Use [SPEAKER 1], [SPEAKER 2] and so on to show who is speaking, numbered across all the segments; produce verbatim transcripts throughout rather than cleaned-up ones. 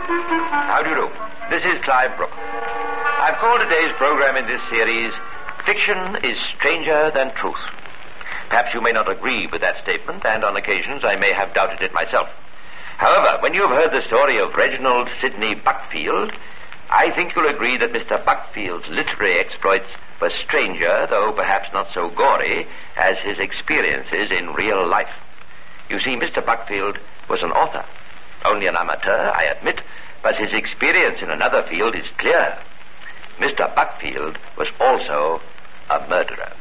[SPEAKER 1] How do you do? This is Clive Brooke. I've called today's program in this series, Fiction is Stranger Than Truth. Perhaps you may not agree with that statement, and on occasions I may have doubted it myself. However, when you have heard the story of Reginald Sidney Buckfield, I think you'll agree that Mister Buckfield's literary exploits were stranger, though perhaps not so gory, as his experiences in real life. You see, Mister Buckfield was an author. Only an amateur, I admit, but his experience in another field is clear. Mister Buckfield was also a murderer.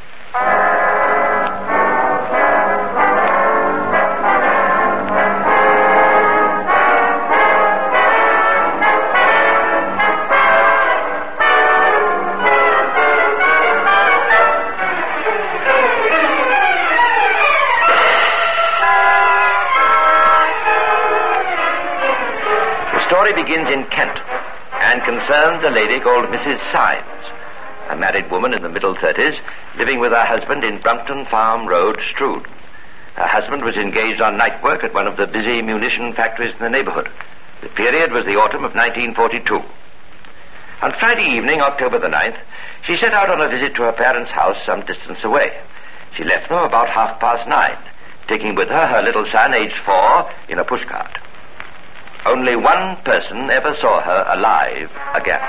[SPEAKER 1] The story begins in Kent and concerns a lady called Missus Symes, a married woman in the middle thirties, living with her husband in Brumpton Farm Road, Strood. Her husband was engaged on night work at one of the busy munition factories in the neighborhood. The period was the autumn of nineteen forty-two. On Friday evening, October the ninth, she set out on a visit to her parents' house some distance away. She left them about half past nine, taking with her her little son, aged four, in a pushcart. Only one person ever saw her alive again.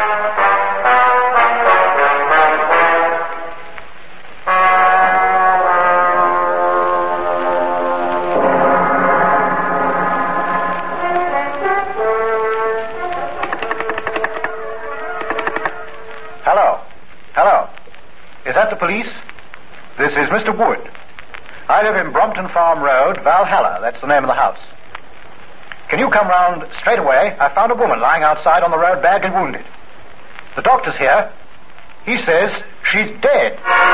[SPEAKER 2] Hello. Hello. Is that the police? This is Mister Wood. I live in Brumpton Farm Road, Valhalla. That's the name of the house. Can you come round straight away? I found a woman lying outside on the road, badly wounded. The doctor's here. He says she's dead.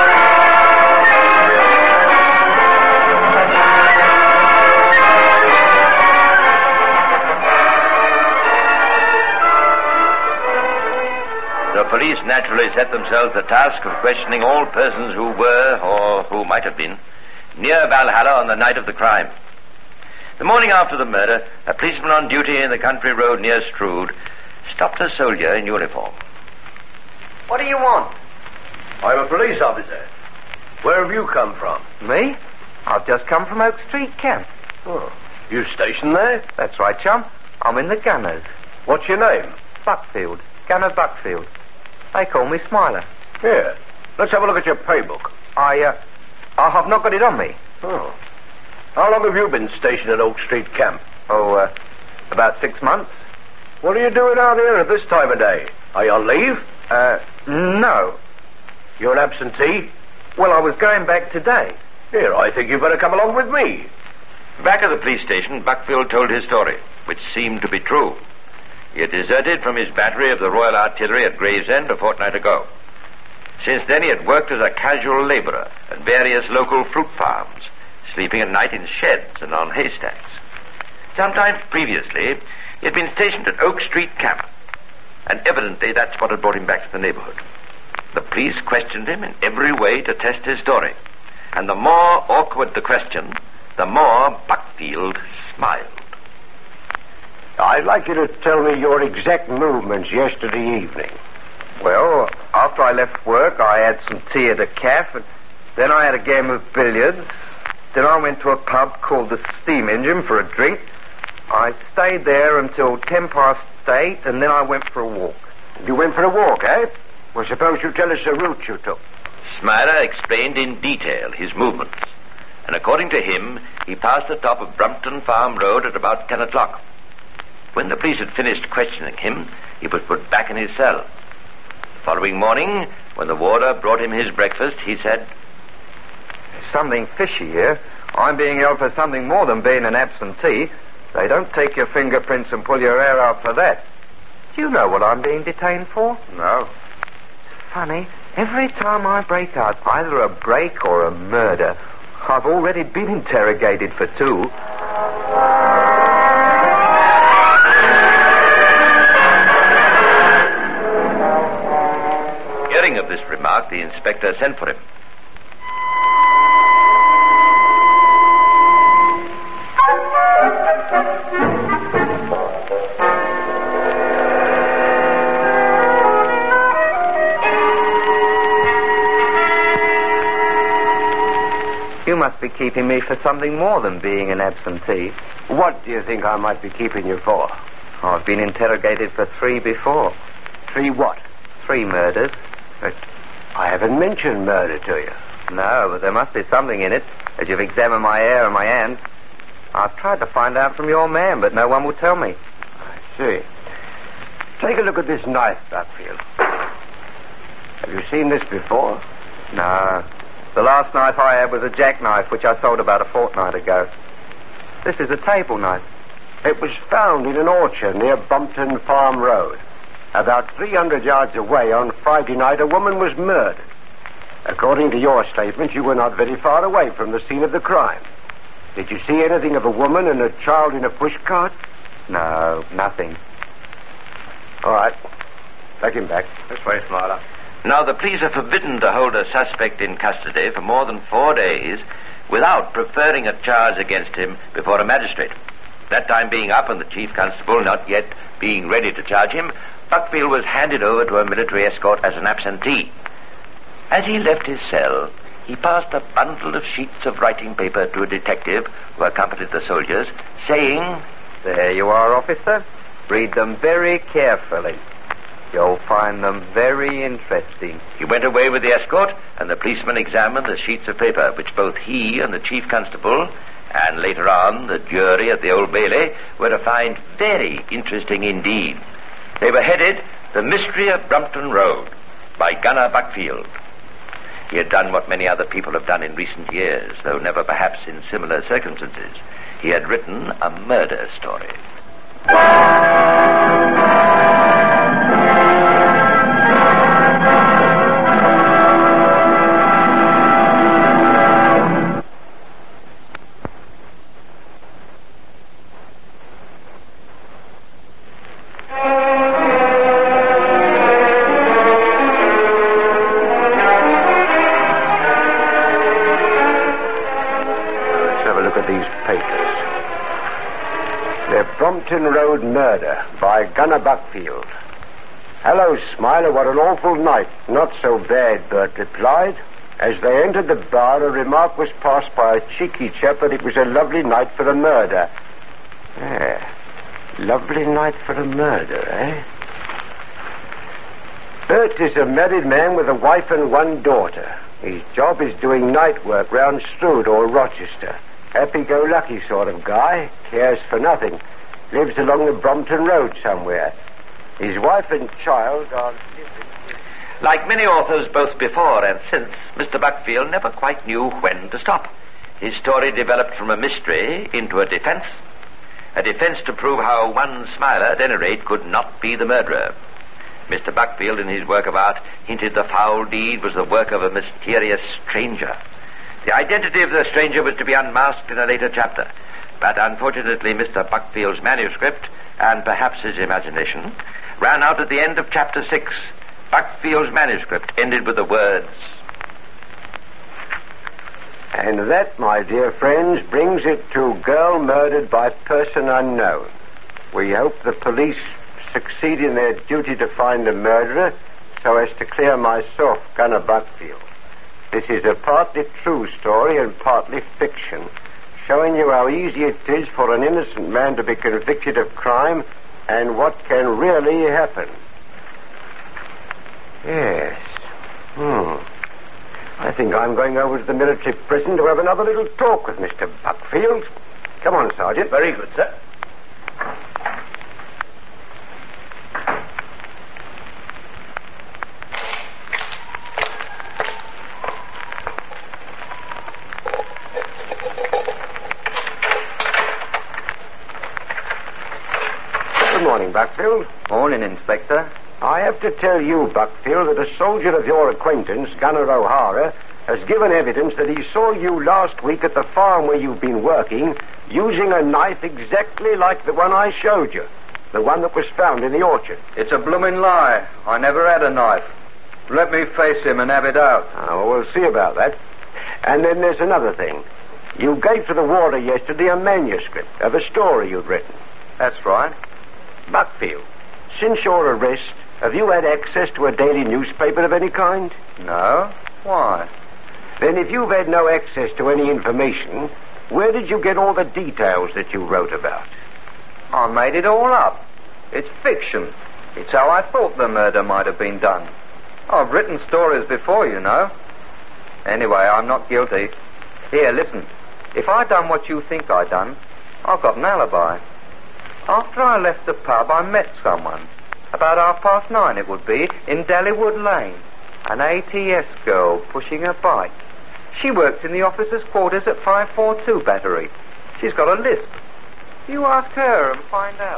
[SPEAKER 1] The police naturally set themselves the task of questioning all persons who were, or who might have been, near Valhalla on the night of the crime. The morning after the murder, a policeman on duty in the country road near Strood stopped a soldier in uniform.
[SPEAKER 3] What do you want?
[SPEAKER 4] I'm a police officer. Where have you come from?
[SPEAKER 3] Me? I've just come from Oak Street Camp.
[SPEAKER 4] Oh, you stationed there?
[SPEAKER 3] That's right, chum. I'm in the Gunners.
[SPEAKER 4] What's your name?
[SPEAKER 3] Buckfield. Gunner Buckfield. They call me Smiler.
[SPEAKER 4] Here, let's have a look at your pay book.
[SPEAKER 3] I, uh, I have not got it on me.
[SPEAKER 4] Oh. How long have you been stationed at Oak Street Camp?
[SPEAKER 3] Oh, uh, about six months.
[SPEAKER 4] What are you doing out here at this time of day? Are you on leave?
[SPEAKER 3] Uh, no.
[SPEAKER 4] You're an absentee?
[SPEAKER 3] Well, I was going back today.
[SPEAKER 4] Here, I think you'd better come along with me.
[SPEAKER 1] Back at the police station, Buckfield told his story, which seemed to be true. He had deserted from his battery of the Royal Artillery at Gravesend a fortnight ago. Since then, he had worked as a casual laborer at various local fruit farms, sleeping at night in sheds and on haystacks. Sometime previously, he had been stationed at Oak Street Camp, and evidently that's what had brought him back to the neighborhood. The police questioned him in every way to test his story, and the more awkward the question, the more Buckfield smiled.
[SPEAKER 4] I'd like you to tell me your exact movements yesterday evening.
[SPEAKER 3] Well, after I left work, I had some tea at a cafe, and then I had a game of billiards. Then I went to a pub called the Steam Engine for a drink. I stayed there until ten past eight, and then I went for a walk.
[SPEAKER 4] You went for a walk, eh? Well, suppose you tell us the route you took.
[SPEAKER 1] Smiler explained in detail his movements, and according to him, he passed the top of Brumpton Farm Road at about ten o'clock. When the police had finished questioning him, he was put back in his cell. The following morning, when the warder brought him his breakfast, he said,
[SPEAKER 3] "There's something fishy here. I'm being held for something more than being an absentee. They don't take your fingerprints and pull your hair out for that. Do you know what I'm being detained for?"
[SPEAKER 4] No.
[SPEAKER 3] It's funny. Every time I break out, either a break or a murder, I've already been interrogated for two.
[SPEAKER 1] Hearing of this remark, the inspector sent for him.
[SPEAKER 3] You must be keeping me for something more than being an absentee.
[SPEAKER 4] What do you think I might be keeping you for?
[SPEAKER 3] I've been interrogated for three before.
[SPEAKER 4] Three what?
[SPEAKER 3] Three murders.
[SPEAKER 4] But I haven't mentioned murder to you.
[SPEAKER 3] No, but there must be something in it, as you've examined my hair and my hands. I've tried to find out from your man, but no one will tell me.
[SPEAKER 4] I see. Take a look at this knife, Buckfield. Have you seen this before?
[SPEAKER 3] No. The last knife I had was a jackknife, which I sold about a fortnight ago. This is a table knife.
[SPEAKER 4] It was found in an orchard near Brompton Farm Road. About three hundred yards away on Friday night, a woman was murdered. According to your statement, you were not very far away from the scene of the crime. Did you see anything of a woman and a child in a pushcart?
[SPEAKER 3] No, nothing.
[SPEAKER 4] All right. Take him back. This way, Smiler.
[SPEAKER 1] Now, the police are forbidden to hold a suspect in custody for more than four days without preferring a charge against him before a magistrate. That time being up and the chief constable not yet being ready to charge him, Buckfield was handed over to a military escort as an absentee. As he left his cell, he passed a bundle of sheets of writing paper to a detective who accompanied the soldiers, saying,
[SPEAKER 3] "There you are, officer. Read them very carefully. You'll find them very interesting."
[SPEAKER 1] He went away with the escort, and the policeman examined the sheets of paper, which both he and the chief constable, and later on the jury at the Old Bailey, were to find very interesting indeed. They were headed, "The Mystery of Brompton Road," by Gunner Buckfield. He had done what many other people have done in recent years, though never perhaps in similar circumstances. He had written a murder story.
[SPEAKER 4] Brompton Road Murder by Gunner Buckfield. "Hello, Smiler, what an awful night." "Not so bad," Bert replied. As they entered the bar, a remark was passed by a cheeky chap that it was a lovely night for a murder. Yeah, lovely night for a murder, eh? Bert is a married man with a wife and one daughter. His job is doing night work round Strood or Rochester. Happy-go-lucky sort of guy, cares for nothing. Lives along the Brompton Road somewhere. His wife and child are living...
[SPEAKER 1] Like many authors both before and since, Mister Buckfield never quite knew when to stop. His story developed from a mystery into a defense. A defense to prove how one Smiler, at any rate, could not be the murderer. Mister Buckfield, in his work of art, hinted the foul deed was the work of a mysterious stranger. The identity of the stranger was to be unmasked in a later chapter. But unfortunately, Mister Buckfield's manuscript, and perhaps his imagination, ran out at the end of chapter six. Buckfield's manuscript ended with the words,
[SPEAKER 4] "And that, my dear friends, brings it to girl murdered by person unknown. We hope the police succeed in their duty to find the murderer so as to clear myself, Gunner Buckfield. This is a partly true story and partly fiction, showing you how easy it is for an innocent man to be convicted of crime and what can really happen." Yes. Hmm. I think I'm going over to the military prison to have another little talk with Mister Buckfield. Come on, Sergeant.
[SPEAKER 2] Very good, sir.
[SPEAKER 4] Good morning, Buckfield.
[SPEAKER 3] Morning, Inspector.
[SPEAKER 4] I have to tell you, Buckfield, that a soldier of your acquaintance, Gunner O'Hara, has given evidence that he saw you last week at the farm where you've been working, using a knife exactly like the one I showed you, the one that was found in the orchard.
[SPEAKER 3] It's a blooming lie. I never had a knife. Let me face him and have it out.
[SPEAKER 4] Oh, well, we'll see about that. And then there's another thing. You gave to the warder yesterday a manuscript of a story you'd written.
[SPEAKER 3] That's right.
[SPEAKER 4] Buckfield, since your arrest, have you had access to a daily newspaper of any kind?
[SPEAKER 3] No. Why?
[SPEAKER 4] Then if you've had no access to any information, where did you get all the details that you wrote about?
[SPEAKER 3] I made it all up. It's fiction. It's how I thought the murder might have been done. I've written stories before, you know. Anyway, I'm not guilty. Here, listen. If I'd done what you think I'd done, I've got an alibi. After I left the pub, I met someone. About half past nine it would be, in Dallywood Lane. An A T S girl pushing a bike. She works in the officers' quarters at five forty-two Battery. She's got a lisp. You ask her and find out.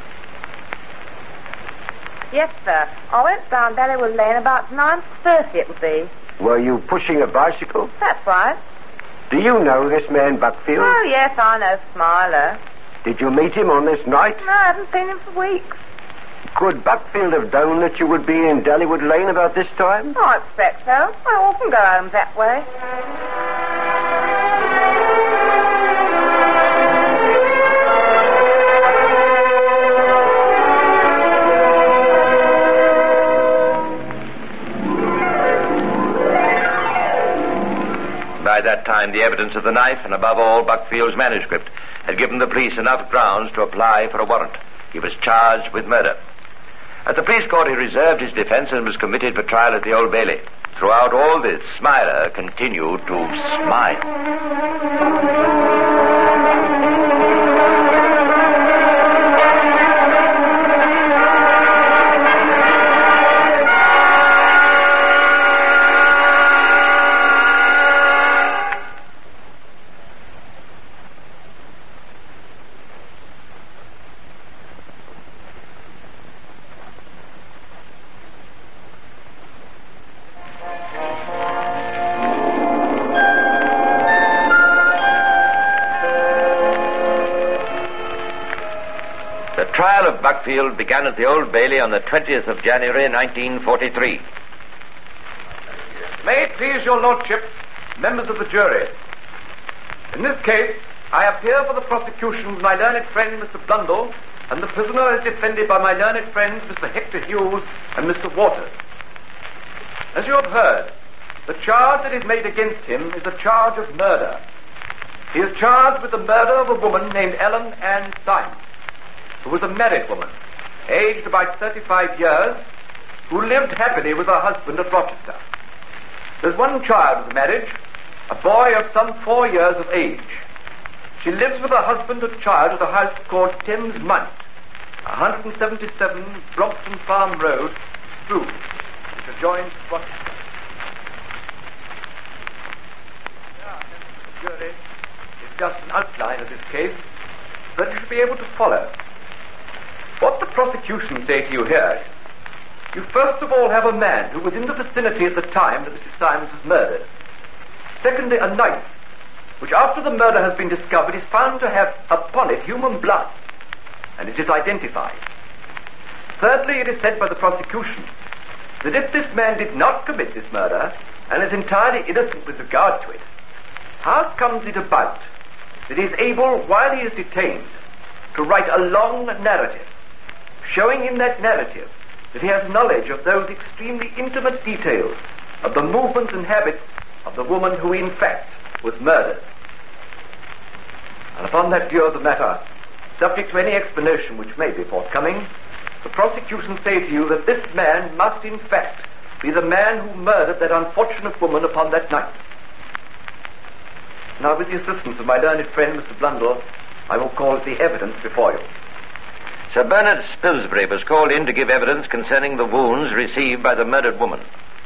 [SPEAKER 5] Yes, sir. I went down Dallywood Lane about nine thirty it would be.
[SPEAKER 4] Were you pushing a bicycle?
[SPEAKER 5] That's right.
[SPEAKER 4] Do you know this man Buckfield?
[SPEAKER 5] Oh, yes, I know Smiler.
[SPEAKER 4] Did you meet him on this night?
[SPEAKER 5] No, I haven't seen him for weeks.
[SPEAKER 4] Could Buckfield have known that you would be in Dallywood Lane about this time?
[SPEAKER 5] Oh, I expect so. I often go home that way.
[SPEAKER 1] By that time, the evidence of the knife, and above all, Buckfield's manuscript, had given the police enough grounds to apply for a warrant. He was charged with murder. At the police court, he reserved his defense and was committed for trial at the Old Bailey. Throughout all this, Smiler continued to smile. The trial of Buckfield began at the Old Bailey on the twentieth of January, nineteen forty-three.
[SPEAKER 2] May it please your lordship, members of the jury. In this case, I appear for the prosecution of my learned friend, Mister Blundell, and the prisoner is defended by my learned friends, Mister Hector Hughes and Mister Waters. As you have heard, the charge that is made against him is a charge of murder. He is charged with the murder of a woman named Ellen Ann Symes, who was a married woman, aged about thirty-five years, who lived happily with her husband at Rochester. There's one child of the marriage, a boy of some four years of age. She lives with her husband and child at a house called Thames Mount, one seventy-seven Brompton Farm Road, Crewe, which adjoins Rochester. Now, the jury is just an outline of this case, so that you should be able to follow. What the prosecution say to you here, you first of all have a man who was in the vicinity at the time that Missus Symes was murdered. Secondly, a knife, which after the murder has been discovered is found to have upon it human blood, and it is identified. Thirdly, it is said by the prosecution that if this man did not commit this murder, and is entirely innocent with regard to it, how comes it about that he is able, while he is detained, to write a long narrative, showing in that narrative that he has knowledge of those extremely intimate details of the movements and habits of the woman who in fact was murdered. And upon that view of the matter, subject to any explanation which may be forthcoming, the prosecution say to you that this man must in fact be the man who murdered that unfortunate woman upon that night. Now, with the assistance of my learned friend, Mister Blundell, I will call the evidence before you.
[SPEAKER 1] Sir Bernard Spilsbury was called in to give evidence concerning the wounds received by the murdered woman.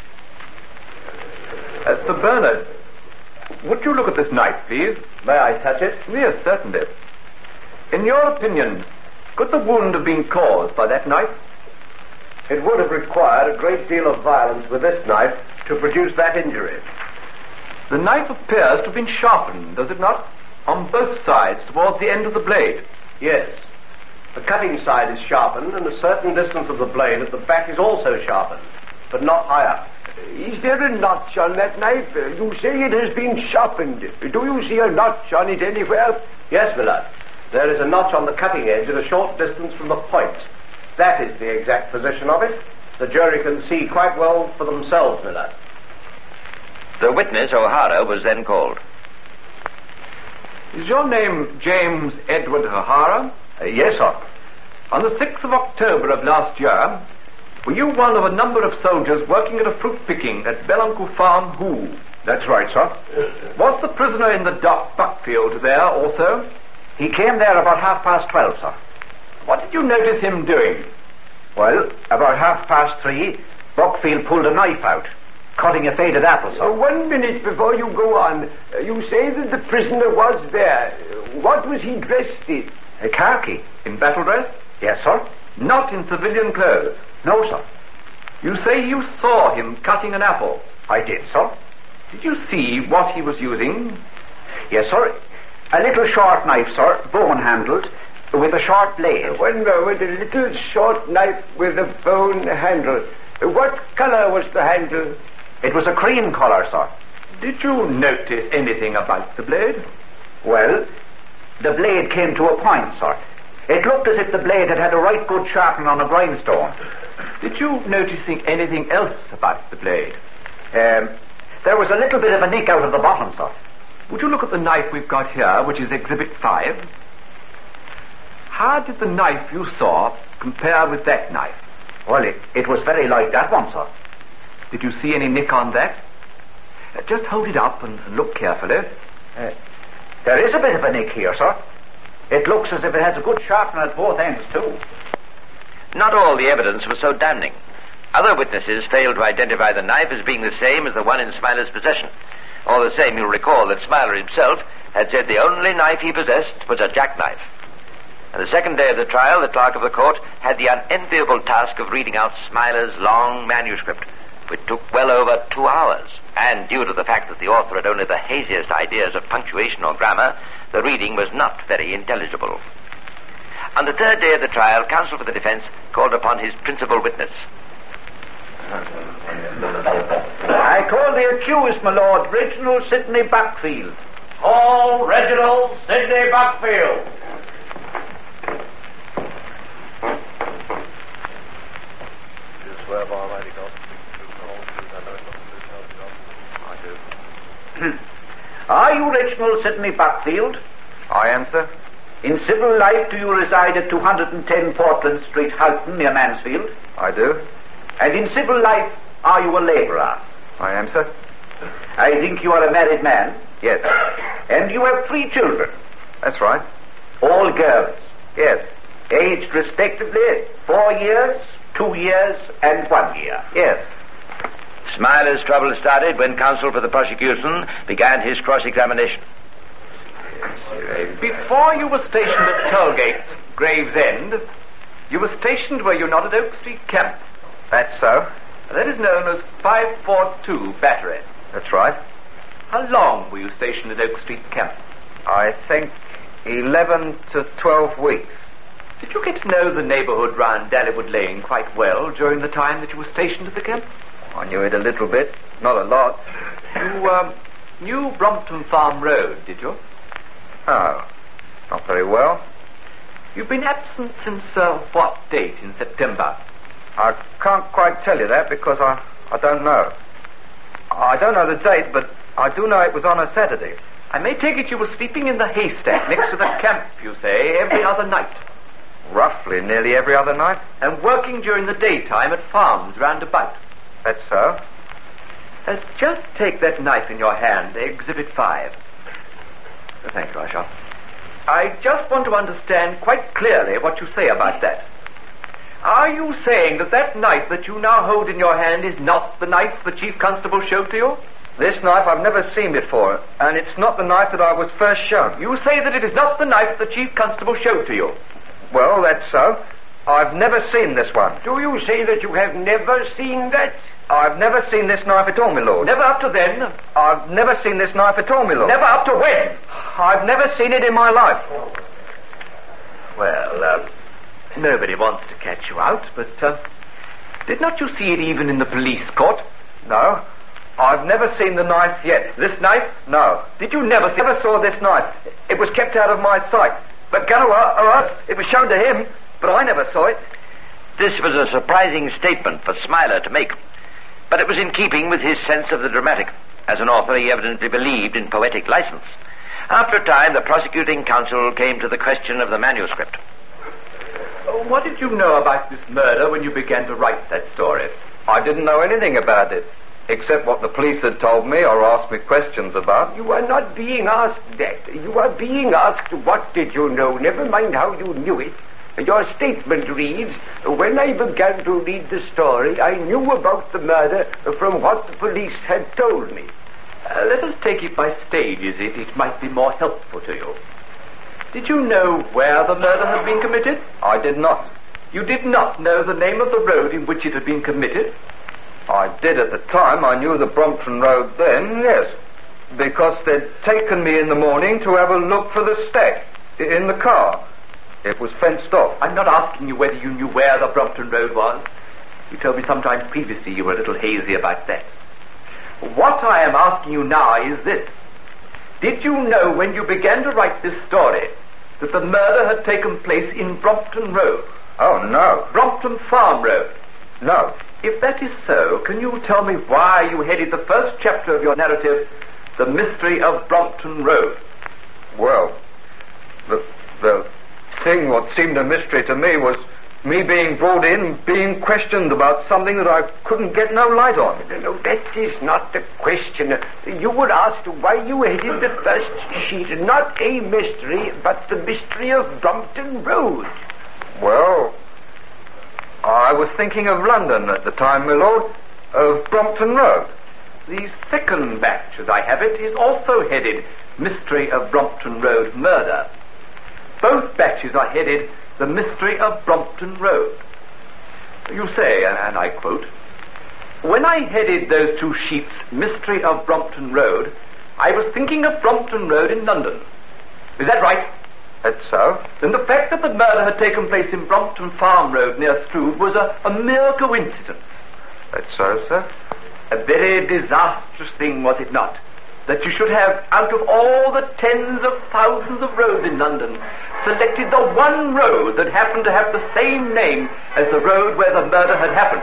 [SPEAKER 2] Uh, Sir Bernard, would you look at this knife, please? May I touch it? Yes, certainly. In your opinion, could the wound have been caused by that knife?
[SPEAKER 4] It would have required a great deal of violence with this knife to produce that injury.
[SPEAKER 2] The knife appears to have been sharpened, does it not? On both sides, towards the end of the blade.
[SPEAKER 6] Yes. The cutting side is sharpened, and a certain distance of the blade at the back is also sharpened, but not higher.
[SPEAKER 4] Is there a notch on that knife? You say it has been sharpened. Do you see a notch on it anywhere?
[SPEAKER 6] Yes, Millard. There is a notch on the cutting edge at a short distance from the point. That is the exact position of it. The jury can see quite well for themselves, Millard.
[SPEAKER 1] The witness, O'Hara, was then called.
[SPEAKER 7] Is your name James Edward O'Hara?
[SPEAKER 2] Uh, yes, sir.
[SPEAKER 7] On the sixth of October of last year, were you one of a number of soldiers working at a fruit picking at Beluncle Farm, Hoo?
[SPEAKER 2] That's right, sir.
[SPEAKER 7] Was the prisoner in the dock Buckfield there also?
[SPEAKER 2] He came there about half past twelve, sir.
[SPEAKER 7] What did you notice him doing?
[SPEAKER 2] Well, about half past three, Buckfield pulled a knife out, cutting a faded apple, sir.
[SPEAKER 8] Uh, one minute before you go on. Uh, you say that the prisoner was there. What was he dressed in?
[SPEAKER 2] A khaki.
[SPEAKER 7] In battle dress?
[SPEAKER 2] Yes, sir.
[SPEAKER 7] Not in civilian clothes?
[SPEAKER 2] No, sir.
[SPEAKER 7] You say you saw him cutting an apple?
[SPEAKER 2] I did, sir.
[SPEAKER 7] Did you see what he was using?
[SPEAKER 2] Yes, sir. A little short knife, sir, bone-handled, with a short blade.
[SPEAKER 8] One moment, a little short knife with a bone handle. What colour was the handle?
[SPEAKER 2] It was a cream colour, sir.
[SPEAKER 7] Did you notice anything about the blade?
[SPEAKER 2] Well, the blade came to a point, sir. It looked as if the blade had had a right good sharpening on a grindstone.
[SPEAKER 7] Did you notice anything else about the blade?
[SPEAKER 2] Um, there was a little bit of a nick out of the bottom, sir.
[SPEAKER 7] Would you look at the knife we've got here, which is Exhibit five? How did the knife you saw compare with that knife?
[SPEAKER 2] Well, it, it was very like that one, sir.
[SPEAKER 7] Did you see any nick on that? Uh, just hold it up and, and look carefully.
[SPEAKER 2] Uh, there is a bit of a nick here, sir. It looks as if it has a good sharpener at both ends, too.
[SPEAKER 1] Not all the evidence was so damning. Other witnesses failed to identify the knife as being the same as the one in Smiler's possession. All the same, you'll recall that Smiler himself had said the only knife he possessed was a jackknife. On the second day of the trial, the clerk of the court had the unenviable task of reading out Smiler's long manuscript, which took well over two hours. And due to the fact that the author had only the haziest ideas of punctuation or grammar, the reading was not very intelligible. On the third day of the trial, counsel for the defense called upon his principal witness.
[SPEAKER 2] I call the accused, my lord, Reginald Sidney Buckfield.
[SPEAKER 6] Call Reginald Sidney Buckfield.
[SPEAKER 2] Are you Reginald Sidney Buckfield?
[SPEAKER 3] I am, sir.
[SPEAKER 2] In civil life, do you reside at two hundred ten Portland Street, Houghton, near Mansfield?
[SPEAKER 3] I do.
[SPEAKER 2] And in civil life, are you a labourer?
[SPEAKER 3] I am, sir.
[SPEAKER 2] I think you are a married man.
[SPEAKER 3] Yes.
[SPEAKER 2] And you have three children.
[SPEAKER 3] That's right.
[SPEAKER 2] All girls.
[SPEAKER 3] Yes.
[SPEAKER 2] Aged respectively four years, two years, and one year.
[SPEAKER 3] Yes.
[SPEAKER 1] Smiler's trouble started when counsel for the prosecution began his cross-examination.
[SPEAKER 7] Before you were stationed at Tollgate, Gravesend, you were stationed, were you not, at Oak Street Camp?
[SPEAKER 3] That's so.
[SPEAKER 7] That is known as five forty-two Battery.
[SPEAKER 3] That's right.
[SPEAKER 7] How long were you stationed at Oak Street Camp?
[SPEAKER 3] I think eleven to twelve weeks.
[SPEAKER 7] Did you get to know the neighbourhood round Dallywood Lane quite well during the time that you were stationed at the camp?
[SPEAKER 3] I knew it a little bit, not a lot.
[SPEAKER 7] You, um, knew Brompton Farm Road, did you?
[SPEAKER 3] Oh, not very well.
[SPEAKER 7] You've been absent since, uh, what date in September?
[SPEAKER 3] I can't quite tell you that because I, I don't know. I don't know the date, but I do know it was on a Saturday.
[SPEAKER 7] I may take it you were sleeping in the haystack next to the camp, you say, every other night.
[SPEAKER 3] Roughly, nearly every other night.
[SPEAKER 7] And working during the daytime at farms round about.
[SPEAKER 3] That's so.
[SPEAKER 7] Uh, just take that knife in your hand, Exhibit five. Uh, thank you, Usher. I just want to understand quite clearly what you say about that. Are you saying that that knife that you now hold in your hand is not the knife the Chief Constable showed to you?
[SPEAKER 3] This knife I've never seen before, and it's not the knife that I was first shown.
[SPEAKER 7] You say that it is not the knife the Chief Constable showed to you?
[SPEAKER 3] Well, that's so. I've never seen this one.
[SPEAKER 8] Do you say that you have never seen that?
[SPEAKER 3] I've never seen this knife at all, my lord.
[SPEAKER 7] Never up to then?
[SPEAKER 3] I've never seen this knife at all, my lord.
[SPEAKER 7] Never up to when?
[SPEAKER 3] I've never seen it in my life.
[SPEAKER 7] Well, uh, nobody wants to catch you out, but, uh, did not you see it even in the police court?
[SPEAKER 3] No. I've never seen the knife yet.
[SPEAKER 7] This knife?
[SPEAKER 3] No.
[SPEAKER 7] Did you never see...
[SPEAKER 3] Never saw this knife. It was kept out of my sight. But Ganoa, or us, it was shown to him, but I never saw it.
[SPEAKER 1] This was a surprising statement for Smiler to make, but it was in keeping with his sense of the dramatic As an author, he evidently believed in poetic license. After a time, the prosecuting counsel came to the question of the manuscript.
[SPEAKER 7] What did you know about this murder when you began to write that story?
[SPEAKER 3] I didn't know anything about it, except what the police had told me or asked me questions about.
[SPEAKER 8] You are not being asked that. You are being asked what did you know, never mind how you knew it. Your statement reads, when I began to read the story, I knew about the murder from what the police had told me.
[SPEAKER 7] Uh, let us take it by stages. It, it might be more helpful to you. Did you know where the murder had been committed?
[SPEAKER 3] I did not.
[SPEAKER 7] You did not know the name of the road in which it had been committed?
[SPEAKER 3] I did at the time. I knew the Brompton Road then, yes. Because they'd taken me in the morning to have a look for the stack in the car. It was fenced off.
[SPEAKER 7] I'm not asking you whether you knew where the Brompton Road was. You told me sometime previously you were a little hazy about that. What I am asking you now is this. Did you know when you began to write this story that the murder had taken place in Brompton Road?
[SPEAKER 3] Oh, no.
[SPEAKER 7] Brompton Farm Road?
[SPEAKER 3] No.
[SPEAKER 7] If that is so, can you tell me why you headed the first chapter of your narrative, The Mystery of Brompton Road?
[SPEAKER 3] Well, the, the thing what seemed a mystery to me was me being brought in, being questioned about something that I couldn't get no light on.
[SPEAKER 8] No, no, that is not the question. You were asked why you headed the first sheet, not a mystery, but the mystery of Brompton Road.
[SPEAKER 3] Well, I was thinking of London at the time, my lord, of Brompton Road.
[SPEAKER 7] The second batch, as I have it, is also headed Mystery of Brompton Road Murder. Both batches are headed The Mystery of Brompton Road. You say, and I quote, when I headed those two sheets, Mystery of Brompton Road, I was thinking of Brompton Road in London. Is that right?
[SPEAKER 3] That's so.
[SPEAKER 7] Then the fact that the murder had taken place in Brompton Farm Road near Strood was a, a mere coincidence.
[SPEAKER 3] That's so, sir.
[SPEAKER 7] A very disastrous thing, was it not? That you should have, out of all the tens of thousands of roads in London, selected the one road that happened to have the same name as the road where the murder had happened.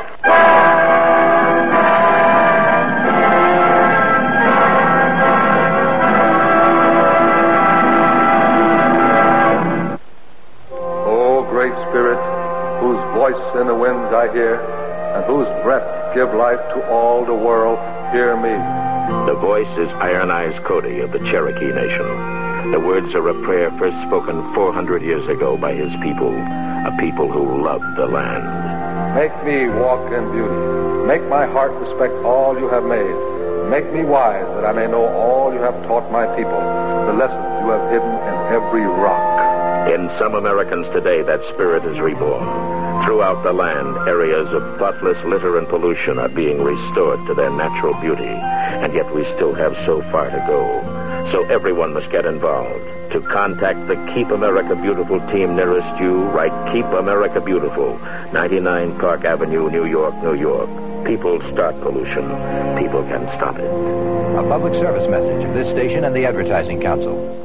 [SPEAKER 9] O great Spirit, whose voice in the winds I hear, and whose breath give life to all the world, hear me.
[SPEAKER 10] The voice is Iron Eyes Cody of the Cherokee Nation. The words are a prayer first spoken four hundred years ago by his people, a people who loved the land.
[SPEAKER 9] Make me walk in beauty. Make my heart respect all you have made. Make me wise that I may know all you have taught my people, the lessons you have hidden in every rock.
[SPEAKER 10] In some Americans today, that spirit is reborn. Throughout the land, areas of thoughtless litter and pollution are being restored to their natural beauty, and yet we still have so far to go. So everyone must get involved. To contact the Keep America Beautiful team nearest you, write Keep America Beautiful, ninety-nine Park Avenue, New York, New York. People start pollution. People can stop it.
[SPEAKER 11] A public service message of this station and the Advertising Council.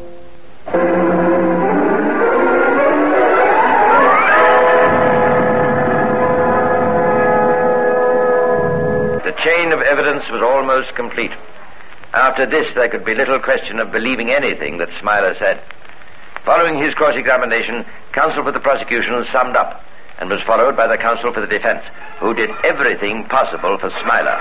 [SPEAKER 1] The chain of evidence was almost complete. After this, there could be little question of believing anything that Smiler said. Following his cross-examination, counsel for the prosecution summed up and was followed by the counsel for the defense, who did everything possible for Smiler.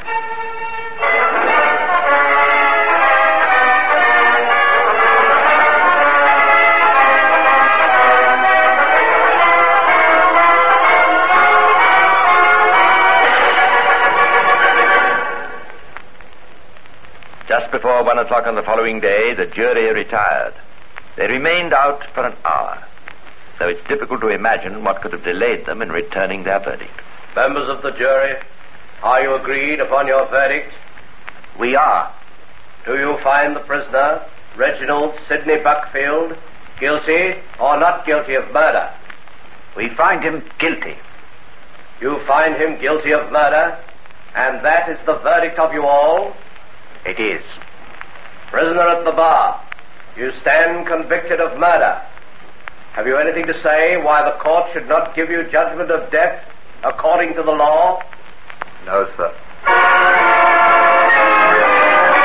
[SPEAKER 1] Just before one o'clock on the following day, the jury retired. They remained out for an hour, though it's difficult to imagine what could have delayed them in returning their verdict.
[SPEAKER 6] Members of the jury, are you agreed upon your verdict?
[SPEAKER 1] We are.
[SPEAKER 6] Do you find the prisoner, Reginald Sidney Buckfield, guilty or not guilty of murder?
[SPEAKER 1] We find him guilty.
[SPEAKER 6] You find him guilty of murder, and that is the verdict of you all?
[SPEAKER 1] It is.
[SPEAKER 6] Prisoner at the bar, you stand convicted of murder. Have you anything to say why the court should not give you judgment of death according to the law?
[SPEAKER 3] No, sir.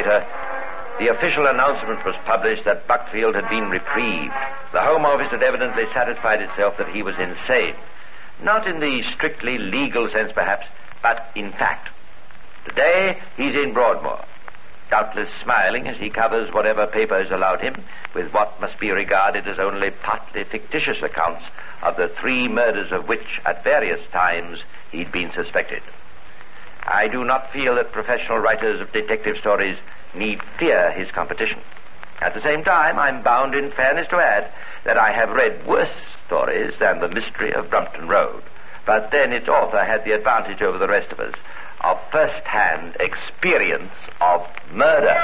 [SPEAKER 1] later, the official announcement was published that Buckfield had been reprieved. The Home Office had evidently satisfied itself that he was insane. Not in the strictly legal sense, perhaps, but in fact. Today, he's in Broadmoor, doubtless smiling as he covers whatever papers allowed him with what must be regarded as only partly fictitious accounts of the three murders of which, at various times, he'd been suspected. I do not feel that professional writers of detective stories need fear his competition. At the same time, I'm bound in fairness to add that I have read worse stories than The Mystery of Brompton Road. But then its author had the advantage over the rest of us of first-hand experience of murder.